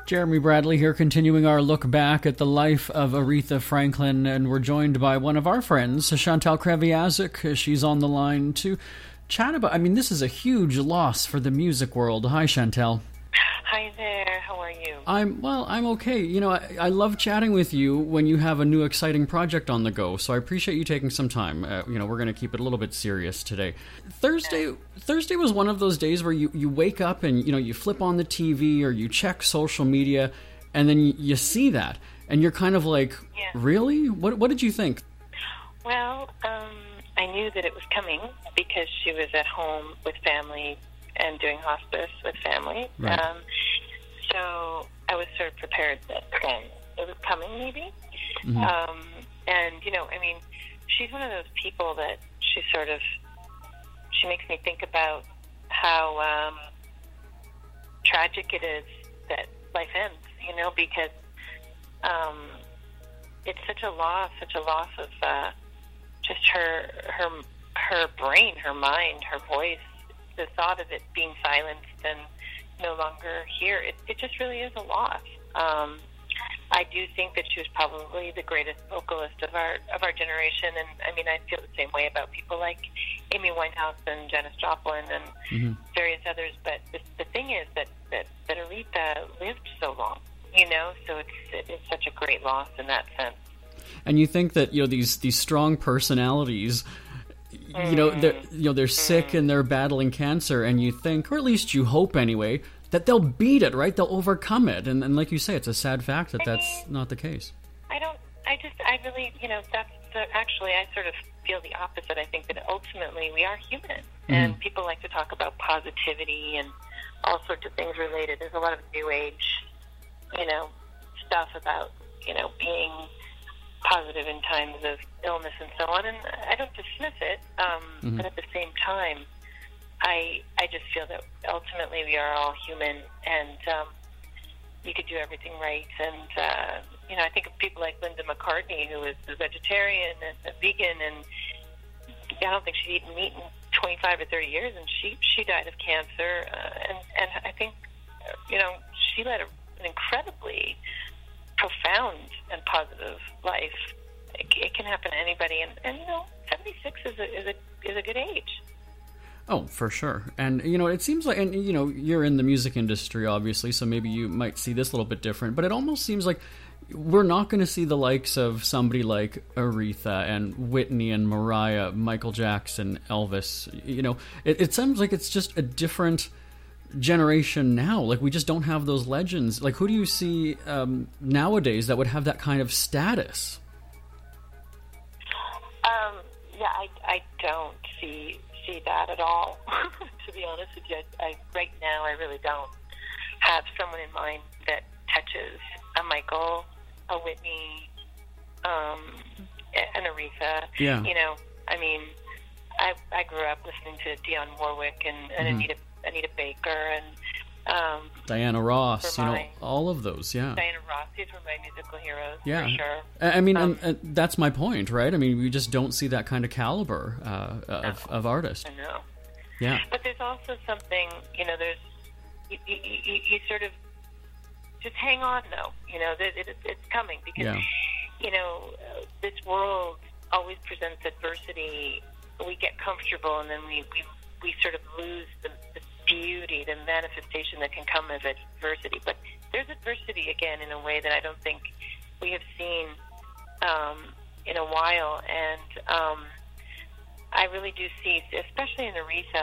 Jeremy Bradley here, continuing our look back at the life of Aretha Franklin, and we're joined by one of our friends, Chantal Kreviazuk. She's on the line to chat about, this is a huge loss for the music world. Hi, Chantal. Hi there, how are you? I'm okay. I love chatting with you when you have a new exciting project on the go, so I appreciate you taking some time. We're going to keep it a little bit serious today. Thursday was one of those days where you wake up and, you flip on the TV or you check social media, and then you see that, and you're kind of like, Really? What did you think? Well, I knew that it was coming because she was at home with family and doing hospice with family. Right. So I was sort of prepared that it was coming, maybe. Mm-hmm. And, she's one of those people that she makes me think about how tragic it is that life ends, because it's such a loss of just her brain, her mind, her voice. The thought of it being silenced and no longer here, it just really is a loss. I do think that she was probably the greatest vocalist of our generation, and I feel the same way about people like Amy Winehouse and Janis Joplin and various others. But the thing is that Aretha lived so long, so it's such a great loss in that sense. And you think that these strong personalities, they're sick and they're battling cancer, and you think, or at least you hope anyway, that they'll beat it, right? They'll overcome it. And like you say, it's a sad fact that that's not the case. I sort of feel the opposite. I think that ultimately we are human, and people like to talk about positivity and all sorts of things related. There's a lot of new age, stuff about, being positive in times of illness and so on, and I don't dismiss it, but at the same time, I just feel that ultimately we are all human, and you could do everything right. And I think of people like Linda McCartney, who was a vegetarian and a vegan, and I don't think she'd eaten meat in 25 or 30 years, and she died of cancer. And I think she led an incredibly profound and positive life. It can happen to anybody, and 76 is a good age. Oh, for sure. And, it seems like, and, you're in the music industry, obviously, so maybe you might see this a little bit different, but it almost seems like we're not going to see the likes of somebody like Aretha and Whitney and Mariah, Michael Jackson, Elvis. It seems like it's just a different generation now. Like, we just don't have those legends. Like, who do you see nowadays that would have that kind of status? I don't see that at all. To be honest with you, right now I really don't have someone in mind that touches a Michael, a Whitney, an Aretha. Yeah. I grew up listening to Dionne Warwick and Anita Baker and Diana Ross, all of those, yeah. Diana Ross, these were my musical heroes, yeah. for sure. And that's my point, right? We just don't see that kind of caliber of artist. I know. Yeah. But there's also something, there's, you sort of just hang on, though. It's coming because, this world always presents adversity. We get comfortable, and then we sort of lose the beauty, the manifestation that can come of adversity. But there's adversity again in a way that I don't think we have seen in a while. And I really do see, especially in Aretha,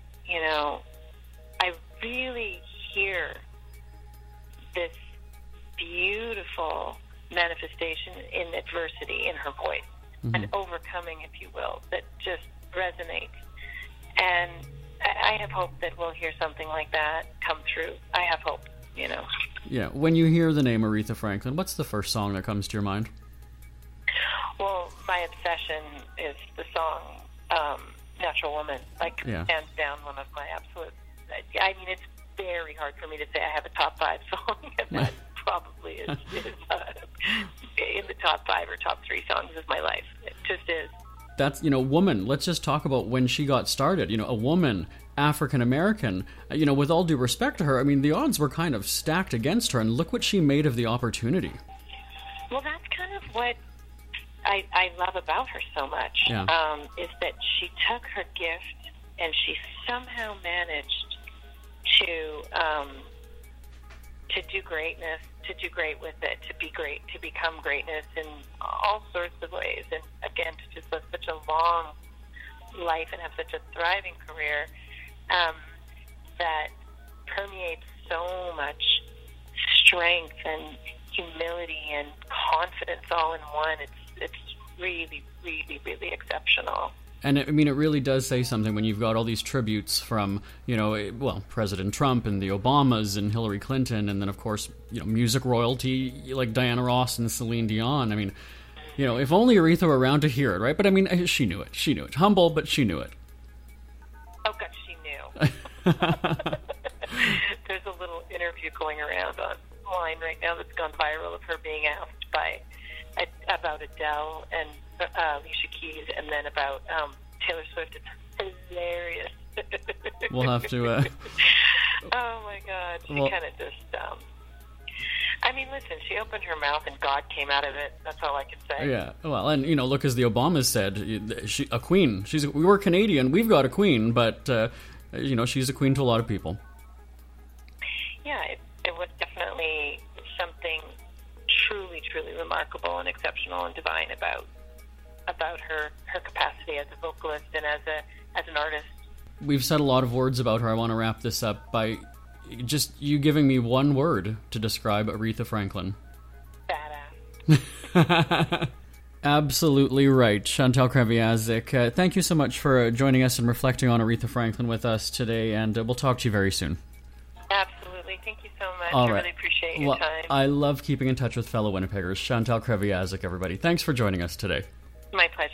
I really hear this beautiful manifestation in adversity in her voice, an overcoming, if you will, that just resonates. And I have hope that we'll hear something like that come through. I have hope, Yeah. When you hear the name Aretha Franklin, what's the first song that comes to your mind? Well, my obsession is the song Natural Woman. Hands down, one of my absolute... it's very hard for me to say I have a top 5 song, and that probably is in the top 5 or top 3 songs of my life. It just is. that's, woman, let's just talk about when she got started. A woman, African-American, with all due respect to her, I mean, the odds were kind of stacked against her, and look what she made of the opportunity. Well, that's kind of what I love about her so much, is that she took her gift and she somehow managed to do greatness, to do great with it, to be great, to become greatness in all sorts of ways. And again, to just live such a long life and have such a thriving career that permeates so much strength and humility and confidence all in one. It's really, really, really exceptional. And I mean, it really does say something when you've got all these tributes from, President Trump and the Obamas and Hillary Clinton, and then, of course, music royalty like Diana Ross and Celine Dion. I mean, if only Aretha were around to hear it, right? But I mean, she knew it. She knew it. Humble, but she knew it. Oh, God, she knew. There's a little interview going around online right now that's gone viral of her being asked about Adele and Alicia Keys, and then about Taylor Swift. It's hilarious. We'll have to... Oh, my God. She kind of just... I mean, listen, she opened her mouth and God came out of it. That's all I can say. Yeah. Well, and, look, as the Obamas said, a queen. We were Canadian. We've got a queen, but, she's a queen to a lot of people. Yeah, it was definitely something truly, truly remarkable and exceptional and divine about her capacity as a vocalist and as an artist. We've said a lot of words about her. I want to wrap this up by just you giving me one word to describe Aretha Franklin. Badass. Absolutely right. Chantal Kreviazuk, thank you so much for joining us and reflecting on Aretha Franklin with us today, and we'll talk to you very soon. Absolutely. Thank you so much. All right. I really appreciate your time. I love keeping in touch with fellow Winnipeggers. Chantal Kreviazuk, everybody. Thanks for joining us today. My pleasure.